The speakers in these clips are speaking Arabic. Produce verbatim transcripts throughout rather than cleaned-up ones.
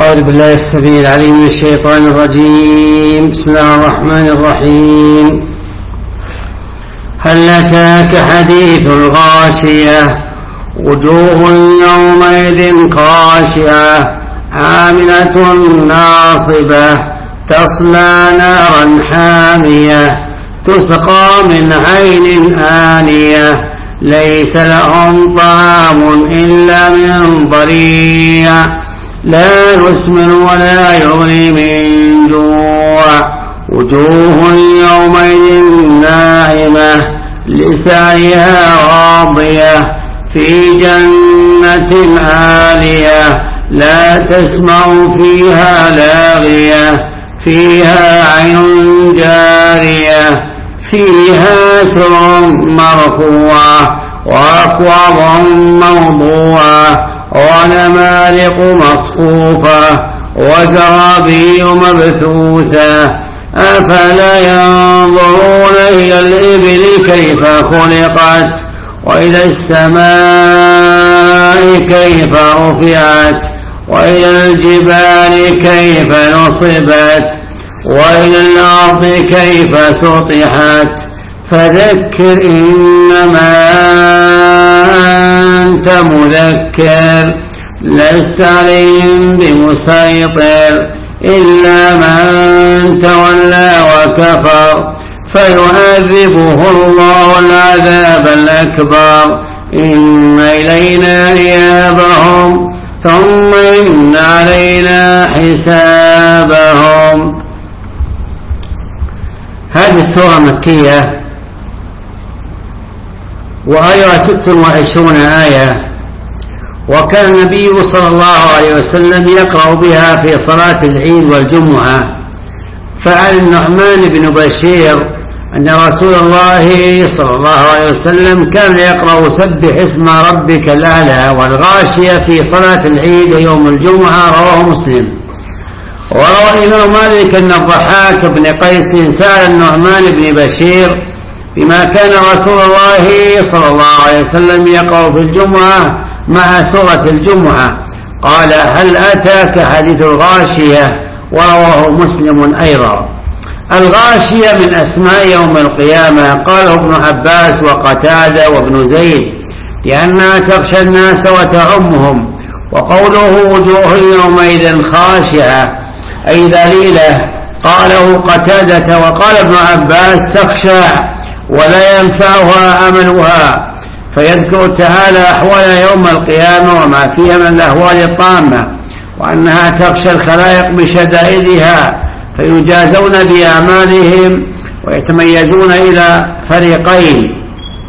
أعوذ بالله السميع العليم من الشيطان الرجيم. بسم الله الرحمن الرحيم. هل أتاك حديث الغاشية وجوه يومئذ خاشعة عاملة ناصبة تصلى نارا حامية تسقى من عين آنية ليس لهم طعام إلا من ضريع لا يسمن ولا يغني من جوع وجوه يومئذ ناعمة لسعيها راضية في جنة عالية لا تسمع فيها لاغية فيها عين جارية فيها سرر مرفوعة وأكواب موضوعة ونمارق مصفوفة وزرابي مبثوثة أفلا ينظرون إلى الإبل كيف خلقت وإلى السماء كيف رفعت وإلى الجبال كيف نصبت وإلى الأرض كيف سطحت فذكر إنما أنت مذكر لست عليهم بمسيطر إلا من تولى وكفر فيعذبه الله العذاب الأكبر إن إلينا إيابهم ثم إن علينا حسابهم. هذه السورة مكية وآية ست وعشرون آية، وكان النبي صلى الله عليه وسلم يقرأ بها في صلاة العيد والجمعة. فعن النعمان بن بشير أن رسول الله صلى الله عليه وسلم كان يقرأ سبح اسم ربك الأعلى والغاشية في صلاة العيد يوم الجمعة، رواه مسلم. وروى الإمام مالك أن الضحاك بن قيس سأل النعمان بن بشير بما كان رسول الله صلى الله عليه وسلم يقرأ في الجمعة مع سورة الجمعة، قال هل أتاك حديث الغاشية؟ ورواه مسلم أيضا. الغاشية من أسماء يوم القيامة، قاله ابن عباس وقتادة وابن زيد، لأنها تغشى الناس وتعمهم. وقوله وجوه يومئذ خاشعة أي ذليلة، قاله قتادة وقال ابن عباس تخشع ولا ينفعها عملها. فيذكر تعالى أحوال يوم القيامة وما فيها من الأهوال الطامة، وأنها تخشى الخلائق بشدائدها فيجازون بأعمالهم ويتميزون إلى فريقين،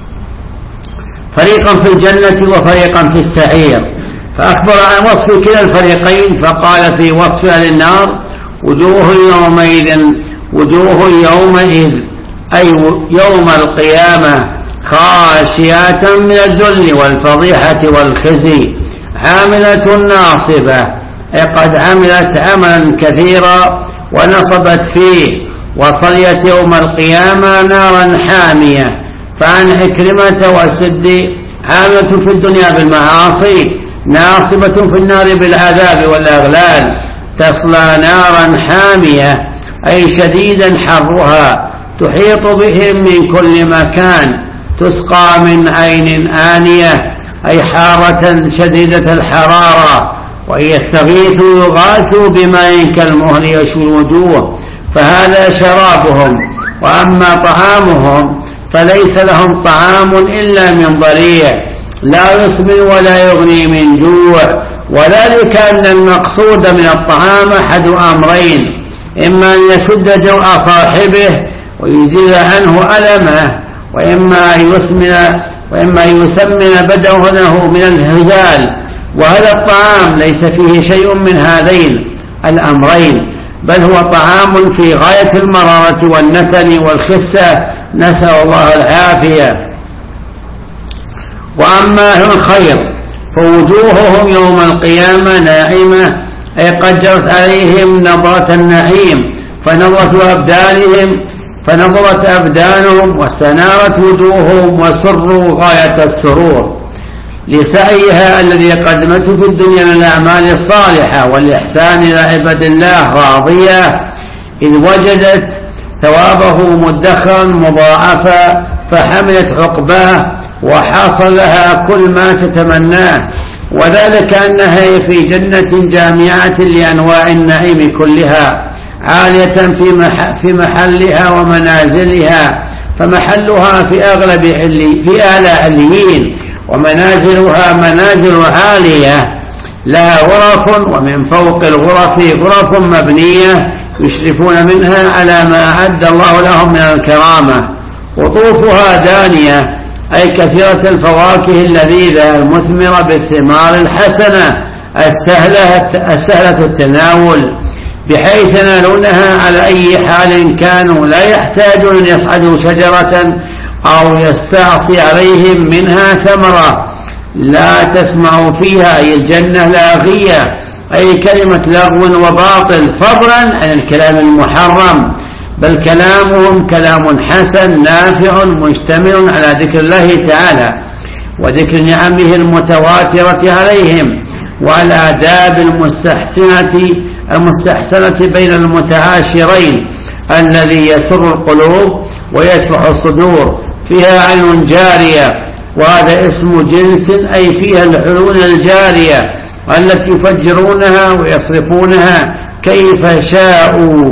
فريقا في الجنة وفريقا في السعير. فأخبر عن وصف كلا الفريقين فقال في وصف أهل النار وجوه يومئذ وجوه يومئذ أي يوم القيامة خاشعة من الذل والفضيحة والخزي عاملة ناصبة أي قد عملت عملا كثيرا ونصبت فيه وصليت يوم القيامة نارا حامية. فعن عكرمة وسدي عاملة في الدنيا بالمعاصي ناصبة في النار بالعذاب والأغلال تصلى نارا حامية أي شديدا حرها تحيط بهم من كل مكان تسقى من عين آنية أي حارة شديدة الحرارة، وإن يستغيثوا يغاثوا بماء كالمهل يشوي الوجوه فهذا شرابهم. وأما طعامهم فليس لهم طعام إلا من ضريع لا يسمن ولا يغني من جوع. وذلك أن المقصود من الطعام أحد أمرين، إما أن يسد جوع صاحبه ويزيل عنه ألمه، وإما يسمن وإما يسمن بدنه من الهزال. وهذا الطعام ليس فيه شيء من هذين الأمرين، بل هو طعام في غاية المرارة والنتن والخسة، نسأل الله العافية. وأما أهل الخير فوجوههم يوم القيامة ناعمة أي قد جرت عليهم نظرة النعيم فنظرت أبدانهم فنظرت أبدانهم واستنارت وجوههم وسروا غاية السرور. لسعيها الذي قدمته في الدنيا من الأعمال الصالحة والإحسان إلى عباد الله راضية، إذ وجدت ثوابه مدخرا مضاعفا فحملت عقباه وحصل لها كل ما تتمناه، وذلك أنها في جنة جامعة لأنواع النعيم كلها، عالية في في محلها ومنازلها، فمحلها في أغلب علي في أعلى عليين، ومنازلها منازل عالية لها غرف، ومن فوق الغرف غرف مبنية يشرفون منها على ما أعد الله لهم من الكرامة، وطوفها دانية أي كثيرة الفواكه اللذيذة المثمرة بالثمار الحسنة السهلة, السهلة التناول، بحيث ينالونها على أي حال كانوا، لا يحتاجون أن يصعدوا شجرة أو يستعصي عليهم منها ثمرة، لا تسمع فيها أي الجنة لاغية أي كلمة لغو وباطل، فضلا عن الكلام المحرم، بل كلامهم كلام حسن نافع مشتمل على ذكر الله تعالى وذكر نعمه المتواترة عليهم، وعلى آداب المستحسنة المستحسنة بين المتعاشرين الذي يسر القلوب ويشرح الصدور، فيها عين جارية، وهذا اسم جنس أي فيها العيون الجارية التي يفجرونها ويصرفونها كيف شاءوا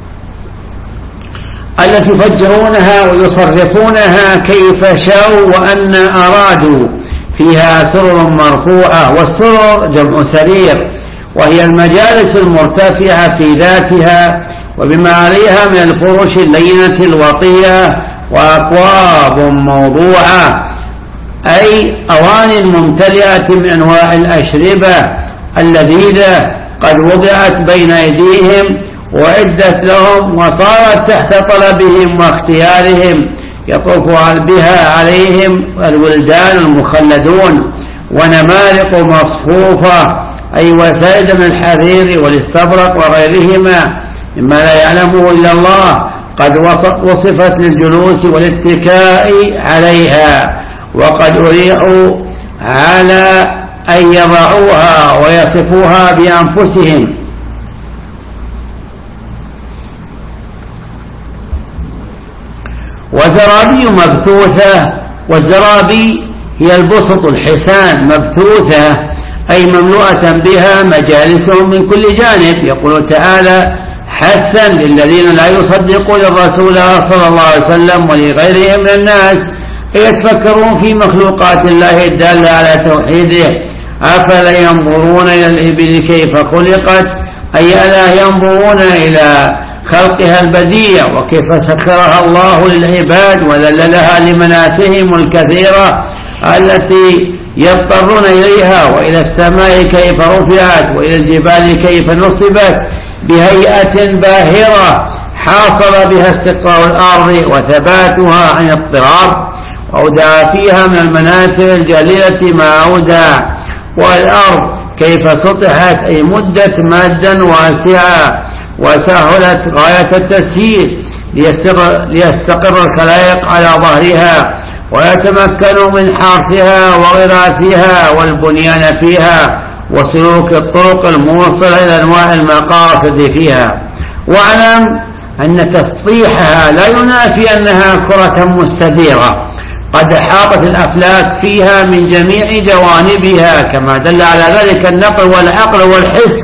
التي يفجرونها ويصرفونها كيف شاءوا وأن أرادوا، فيها سرر مرفوعة، والسرر جمع سرير، وهي المجالس المرتفعة في ذاتها وبما عليها من الفرش اللينة الوطية، وأكواب موضوعة أي أوان ممتلئة من أنواع الأشربة اللذيذة قد وضعت بين أيديهم وعدت لهم وصارت تحت طلبهم واختيارهم، يطوف بها عليهم الولدان المخلدون، ونمارق مصفوفة أي وسائد من الحرير والاستبرق وغيرهما مما لا يعلمه إلا الله، قد وصفت للجلوس والاتكاء عليها، وقد أريحوا على أن يضعوها ويصفوها بأنفسهم. وزرابي مبثوثة، والزرابي هي البسط الحسان مبثوثة أي مملوءة بها مجالسهم من كل جانب. يقول تعالى حثا للذين لا يصدقون الرسول صلى الله عليه وسلم ولغيرهم من الناس أن يتفكرون في مخلوقات الله الدالة على توحيده، أفلا ينظرون إلى الإبل كيف خلقت، أي ألا ينظرون إلى خلقها البديع وكيف سخرها الله للعباد وذللها لمنافعهم الكثيرة التي يضطرون إليها، وإلى السماء كيف رفعت، وإلى الجبال كيف نصبت بهيئة باهرة حاصل بها استقرار الأرض وثباتها عن اضطراب، وأودع فيها من المنافع الجليلة ما أودع، والأرض كيف سطحت أي مدت مادا واسعة وسهلت غاية التسهيل ليستقر, ليستقر الخلائق على ظهرها ويتمكنوا من حرثها وغراثها والبنيان فيها وسلوك الطرق الموصلة إلى أنواع المقاصد فيها. واعلم أن تسطيحها لا ينافي أنها كرة مستديرة قد حاطت الأفلاك فيها من جميع جوانبها، كما دل على ذلك النقل والعقل والحس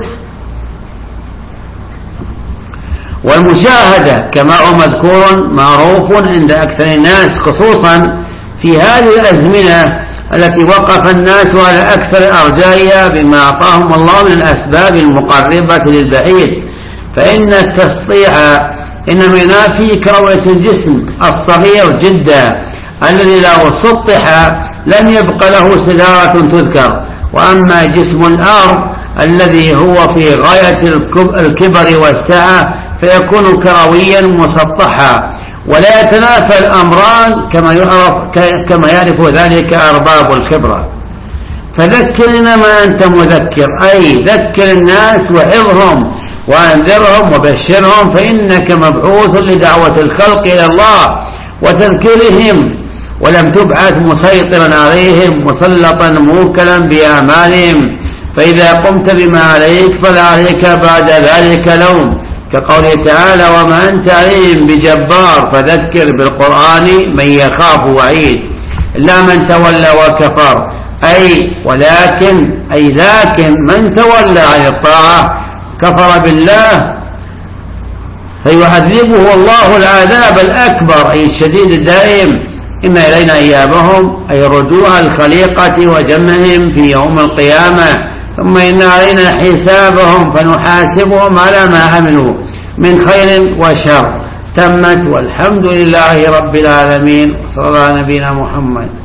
والمشاهدة، كما هو مذكور معروف عند أكثر الناس، خصوصا في هذه الأزمنة التي وقف الناس على أكثر أرجائها بما أعطاهم الله من الأسباب المقربة للبعيد، فإن التسطيح إنما ينافي كروية الجسم الصغير جدا الذي لو سطح لم يبق له سدارة تذكر، وأما جسم الأرض الذي هو في غاية الكبر والسعة فيكون كرويا مسطحا، ولا يتنافى الأمران كما يعرف, كما يعرف ذلك أرباب الخبرة. فذكر إنما أنت مذكر، أي ذكر الناس وعظهم وأنذرهم وبشرهم، فإنك مبعوث لدعوة الخلق إلى الله وتذكيرهم ولم تبعث مسيطرا عليهم مسلطا موكلا بأعمالهم، فإذا قمت بما عليك فلا عليك بعد ذلك لوم، كقوله تعالى وما أنت عليهم بجبار فذكر بالقرآن من يخاف وعيد، إلا من تولى وكفر، أي ولكن أي لكن من تولى عن الطاعة كفر بالله فيعذبه الله العذاب الأكبر أي الشديد الدائم. إن إلينا إيابهم أي رجوع الخليقة وجمعهم في يوم القيامة، ثم إن علينا حسابهم فنحاسبهم على ما عملوا من خير وشر. تمت والحمد لله رب العالمين، وصلى الله على نبينا محمد.